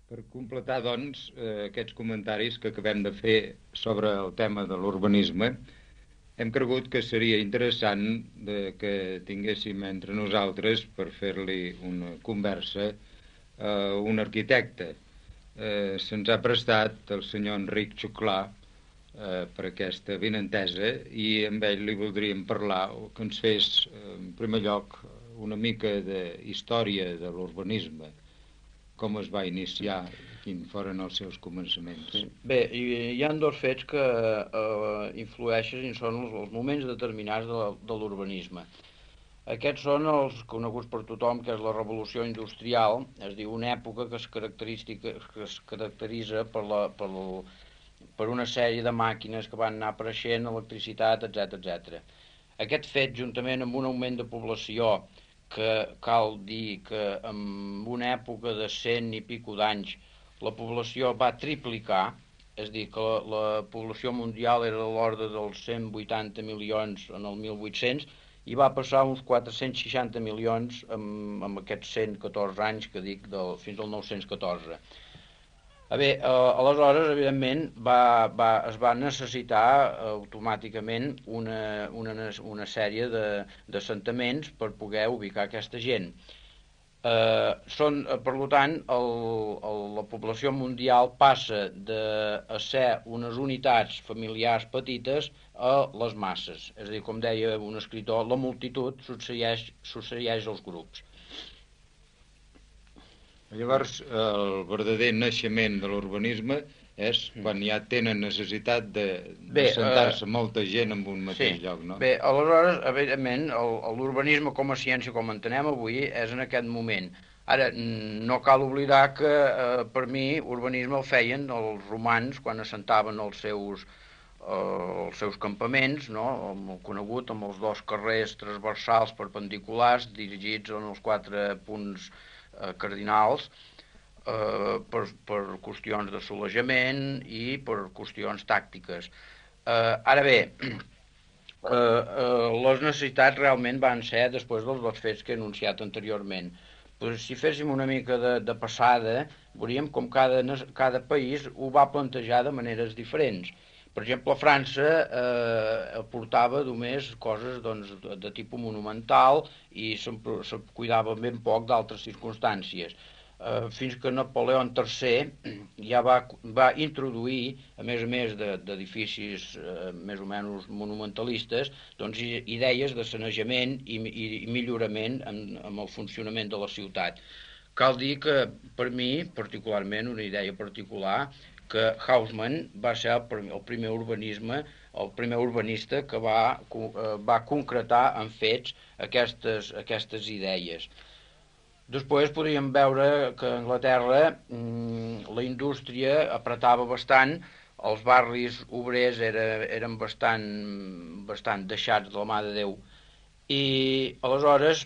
Per completar, doncs, aquests comentaris que acabem de fer sobre el tema de l'urbanisme, hem cregut que seria interessant que tinguéssim entre nosaltres, per fer-li una conversa, un arquitecte. Se'ns ha prestat el senyor Enric Xuclà per aquesta vinentesa i amb ell li voldríem parlar o que ens fes, en primer lloc, una mica de història de l'urbanisme, com es va iniciar, quins foren els seus començaments. Bé, hi ha dos fets que influeixen i són els moments determinats de l'urbanisme. Aquests són els coneguts per tothom, que és la revolució industrial, és a dir, una època que es caracteritza per una sèrie de màquines que van anar apareixent, electricitat, etc. Aquest fet, juntament amb un augment de població, que cal dir que en una època de 100 i pico d'anys la població va triplicar, és a dir, que la població mundial era de l'ordre dels 180 milions en el 1800 i va passar a uns 460 milions amb aquests 114 anys que dic fins al 914. Aleshores, evidentment, es va necessitar automàticament una sèrie d'assentaments per poder ubicar aquesta gent. Per tant, la població mundial passa de ser unes unitats familiars petites a les masses. És a dir, com deia un escriptor, la multitud succeeix als grups. Llavors, el verdader naixement de l'urbanisme és quan ja tenen necessitat de sentar-se molta gent en un mateix lloc, no? Bé, aleshores, evidentment, l'urbanisme com a ciència, com entenem avui, és en aquest moment. Ara, no cal oblidar que, per mi, urbanisme el feien els romans quan assentaven els seus campaments, no? Conegut amb els dos carrers transversals perpendiculars dirigits en els 4 punts cardinals, per qüestions de solejament i per qüestions tàctiques. Ara bé, les necessitats realment van ser després dels dos fets que he anunciat anteriorment. Però si féssim una mica de passada, veuríem com cada país ho va plantejar de maneres diferents. Per exemple, França aportava només coses de tipus monumental i se cuidava ben poc d'altres circumstàncies. Fins que Napoleó III ja va introduir, a més d'edificis més o menys monumentalistes, doncs, idees de sanejament i millorament en el funcionament de la ciutat. Cal dir que, per mi, particularment, una idea particular, que Haussmann va ser el primer urbanista que va concretar en fets aquestes idees. Després podríem veure que a Anglaterra la indústria apretava bastant, els barris obrers eren bastant deixats de la mà de Déu, i aleshores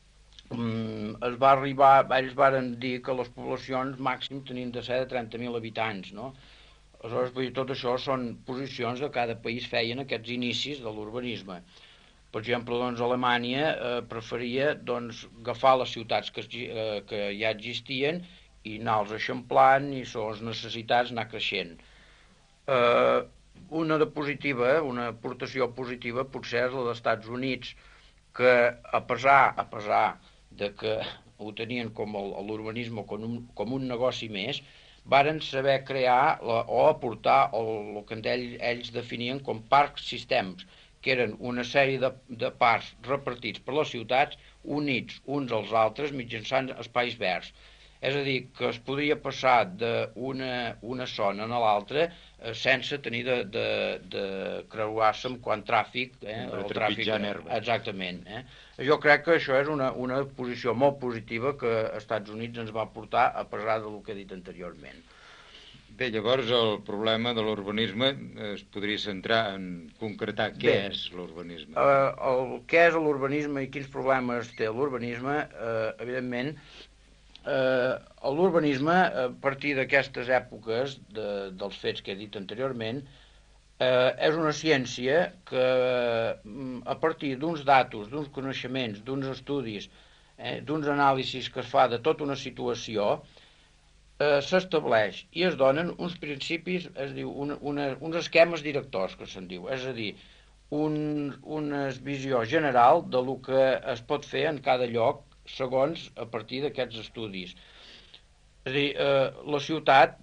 ells varen dir que les poblacions màxim tenien de ser de 30.000 habitants, no? Aleshores, tot això són posicions que cada país feien aquests inicis de l'urbanisme. Per exemple, doncs, Alemanya preferia agafar les ciutats que ja existien i anar-los eixamplant i segons necessitats anar creixent. Una aportació positiva potser és la dels Estats Units, que a pesar de que ho tenien com l'urbanisme com un negoci més, varen saber crear o aportar el que ells definien com parcs sistemes, que eren una sèrie de parcs repartits per les ciutats, units uns als altres mitjançant espais verds. És a dir, que es podia passar d'una zona a l'altra sense tenir de creuar-se amb quan tràfic. El tràfic nerva. Exactament. Jo crec que això és una posició molt positiva que els Estats Units ens va portar, a pesar del que he dit anteriorment. Bé, llavors el problema de l'urbanisme es podria centrar en concretar què és l'urbanisme. Què és l'urbanisme i quins problemes té l'urbanisme, evidentment, l'urbanisme, a partir d'aquestes èpoques dels fets que he dit anteriorment, és una ciència que, a partir d'uns datos, d'uns coneixements, d'uns estudis, d'uns anàlisis que es fa de tota una situació, s'estableix i es donen uns principis, es diu, uns esquemes directors, que se'n diu, és a dir, una visió general de lo que es pot fer en cada lloc segons a partir d'aquests estudis. És a dir, la ciutat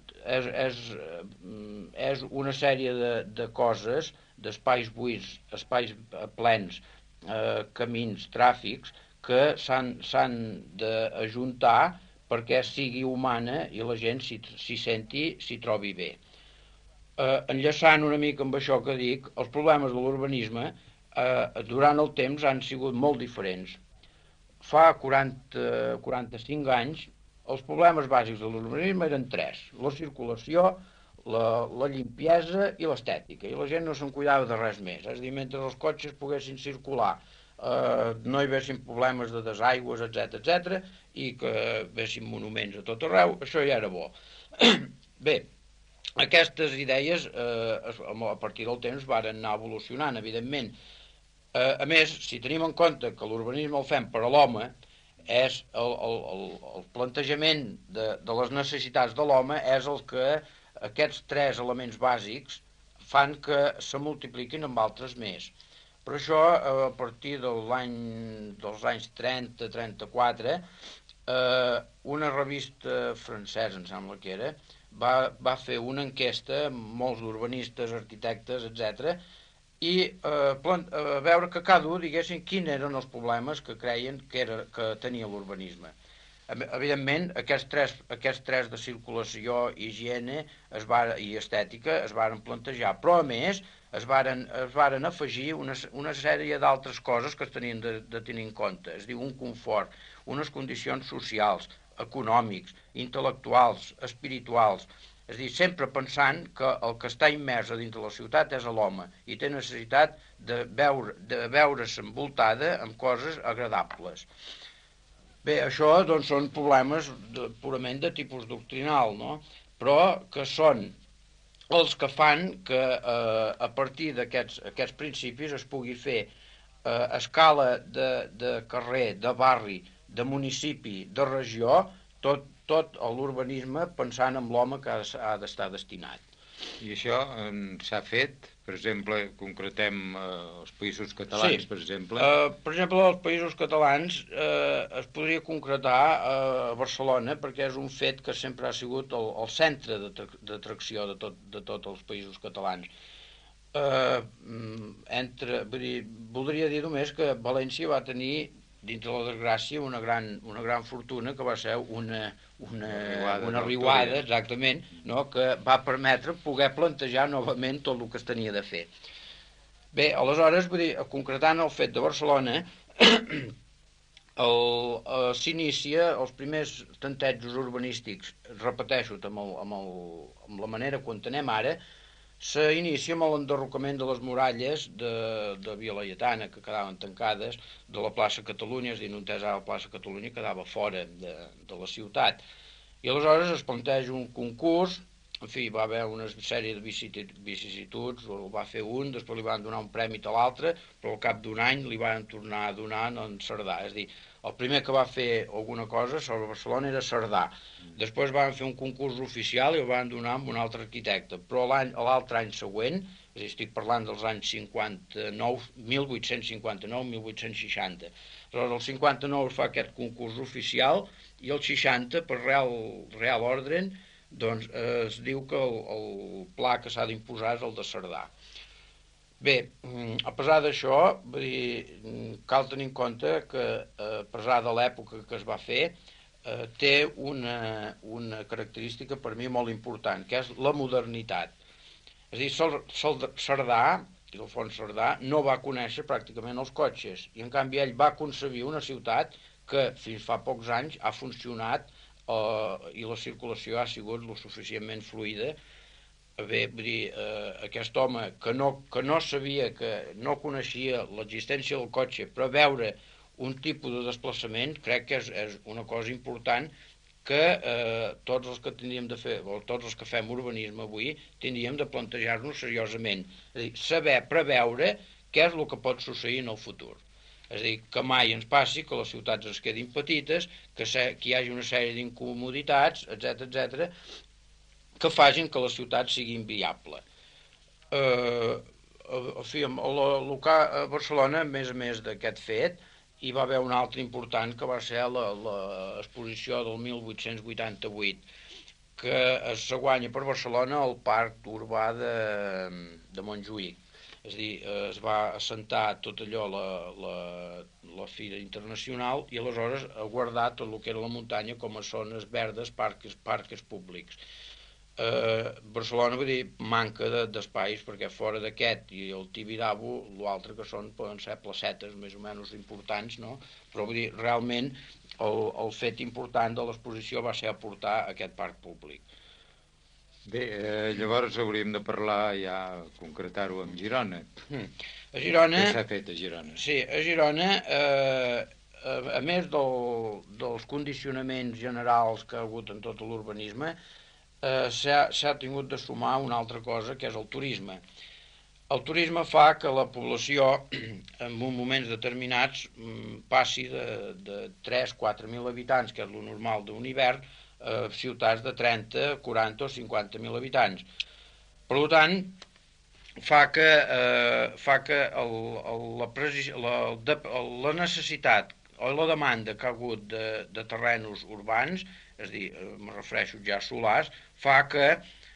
és una sèrie de coses, d'espais buits, espais plens, camins, tràfics, que s'han d'ajuntar perquè sigui humana i la gent s'hi senti, s'hi trobi bé. Enllaçant una mica amb això que dic, els problemes de l'urbanisme durant el temps han sigut molt diferents. Fa 45 anys els problemes bàsics de l'urbanisme eren tres: la circulació, la limpiesa i l'estètica, i la gent no se'n cuidava de res més. És a dir, mentre els cotxes poguessin circular, no hi haguessin problemes de desaigües, etc, i que vessin monuments a tot arreu, això ja era bo. Bé, aquestes idees a partir del temps varen anar evolucionant, evidentment. A més, si tenim en compte que l'urbanisme el fem per a l'home, és el plantejament de les necessitats de l'home és el que aquests tres elements bàsics fan que se multipliquin amb altres més. Per això, a partir dels anys 30-34, una revista francesa, em sembla que era, va fer una enquesta amb molts urbanistes, arquitectes, etc., i veure que cada un diguessin quins eren els problemes que creien que tenia l'urbanisme. Evidentment, aquests tres de circulació, higiene i estètica es varen plantejar, però a més es varen afegir una sèrie d'altres coses que es tenien de tenir en compte. Es diu un confort, unes condicions socials, econòmics, intel·lectuals, espirituals. És a dir, sempre pensant que el que està immers a dins de la ciutat és l'home i té necessitat de veure's envoltada amb coses agradables. Bé, això doncs, són problemes purament de tipus doctrinal, no? Però que són els que fan que a partir d'aquests principis es pugui fer a escala de carrer, de barri, de municipi, de regió, tot l'urbanisme pensant en l'home que ha d'estar destinat. I això s'ha fet, per exemple, concretem els països catalans, sí. Per exemple? Per exemple, els països catalans es podria concretar a Barcelona, perquè és un fet que sempre ha sigut el centre d'atracció de tots els països catalans. Voldria dir només que València va tenir, dins de la desgràcia, una gran fortuna, que va ser una riuada, exactament, no? Que va permetre poder plantejar novament tot el que es tenia de fer. Bé, aleshores, concretant el fet de Barcelona, s'inicia els primers tantejos urbanístics, repeteixo, amb la manera que ho entenem ara, s'inicia amb l'enderrocament de les muralles de Via Laietana, que quedaven tancades, de la plaça Catalunya, és a dir, no entès ara la plaça Catalunya quedava fora de la ciutat. I aleshores es planteja un concurs, en fi, va haver una sèrie de vicissituds, el va fer un, després li van donar un premi a l'altre, però al cap d'un any li van tornar a donar en Cerdà. És a dir, el primer que va fer alguna cosa sobre Barcelona era Cerdà. Després van fer un concurs oficial i el van donar amb un altre arquitecte, però l'altre any següent, és a dir, estic parlant dels anys 1860. Aleshores, el 59 es fa aquest concurs oficial i el 60, per real ordre, doncs es diu que el pla que s'ha d'imposar és el de Cerdà. Bé, a pesar d'això, cal tenir en compte que, a pesar de l'època que es va fer, té una característica per mi molt important, que és la modernitat. És a dir, Cerdà, Ildefons Cerdà, no va conèixer pràcticament els cotxes, i en canvi ell va concebir una ciutat que fins fa pocs anys ha funcionat i la circulació ha sigut lo suficientment fluida. Bé, aquest home que no sabia, que no coneixia l'existència del cotxe, però veure un tipus de desplaçament, crec que és una cosa important que tots els que tindríem de fer, o tots els que fem urbanisme avui, tindríem de plantejar-nos seriosament. És a dir, saber preveure què és el que pot succeir en el futur. És a dir, que mai ens passi que les ciutats es quedin petites, que hi hagi una sèrie d'incomoditats, etc, que facin que la ciutat sigui inviable. A Barcelona, a més d'aquest fet, hi va haver un altre important que va ser l'exposició del 1888, que es guanya per Barcelona el parc urbà de Montjuïc. És a dir, es va assentar tot allò, la Fira Internacional, i aleshores a guardar tot el que era la muntanya com a zones verdes, parcs públics. Barcelona, vull dir, manca d'espais, perquè fora d'aquest i el Tibidabo, l'altre que poden ser placetes més o menys importants, no? Però vull dir, realment el fet important de l'exposició va ser aportar aquest parc públic. Bé, llavors hauríem de parlar ja, concretar-ho amb Girona. A Girona... Què s'ha fet a Girona? Sí, a Girona, a més dels condicionaments generals que ha hagut en tot l'urbanisme, s'ha tingut de sumar una altra cosa, que és el turisme. El turisme fa que la població, en moments determinats, passi de 3-4.000 habitants, que és el normal d'un hivern, a ciutats de 30, 40 o 50.000 habitants. Per tant, fa que la necessitat o la demanda que ha hagut de terrenys urbans, és a dir, me refereixo ja a solars, fa que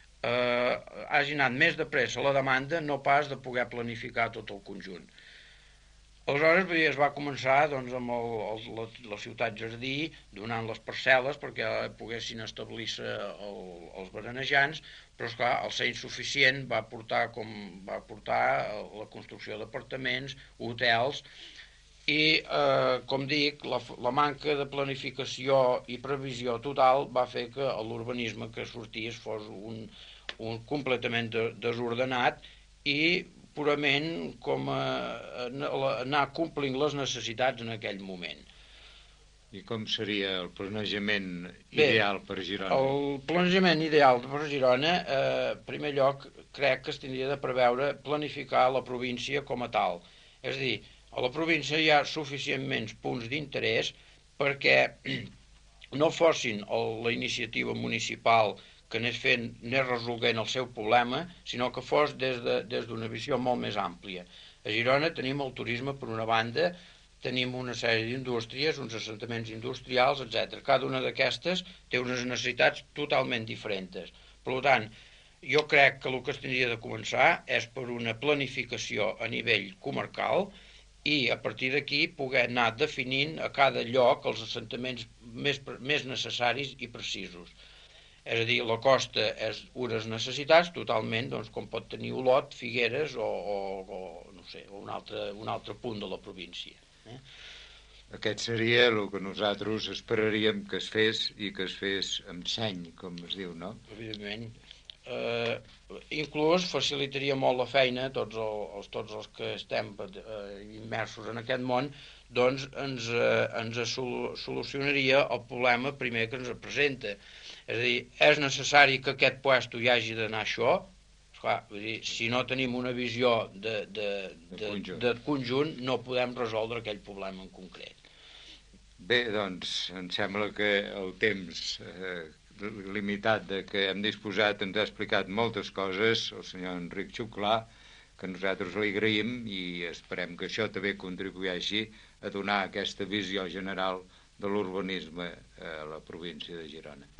hagi anat més de pressa la demanda, no pas de poder planificar tot el conjunt. Aleshores es va començar doncs, amb la ciutat jardí, donant les parcel·les perquè poguessin establir-se els berenejants, però esclar, el ser insuficient va portar la construcció d'apartaments, hotels, i, com dic, la manca de planificació i previsió total va fer que l'urbanisme que sortís fos un completament desordenat i purament com anar complint les necessitats en aquell moment. I com seria el planejament ideal per Girona? El planejament ideal per Girona, en primer lloc, crec que es tindria de preveure planificar la província com a tal. És a dir, a la província hi ha suficientment punts d'interès perquè no fossin la iniciativa municipal que anés resolguent el seu problema, sinó que fos des d'una visió molt més àmplia. A Girona tenim el turisme per una banda, tenim una sèrie d'indústries, uns assentaments industrials, etc. Cada una d'aquestes té unes necessitats totalment diferents. Per tant, jo crec que el que es tindria de començar és per una planificació a nivell comarcal i a partir d'aquí poder anar definint a cada lloc els assentaments més necessaris i precisos. És a dir, la costa és unes necessitats totalment, doncs, com pot tenir Olot, Figueres o no sé, un altre punt de la província. Aquest seria el que nosaltres esperaríem que es fes i que es fes amb seny, com es diu, no? Evidentment. Inclús facilitaria molt la feina a tots els que estem immersos en aquest món, doncs ens solucionaria el problema primer que ens presenta. És a dir, és necessari que aquest puesto hi hagi d'anar això. Esclar, vull dir, si no tenim una visió de conjunt, no podem resoldre aquell problema en concret. Bé, doncs, em sembla que el temps limitat de què hem disposat ens ha explicat moltes coses, el senyor Enric Xuclà, que nosaltres li agraïm i esperem que això també contribueixi a donar aquesta visió general de l'urbanisme a la província de Girona.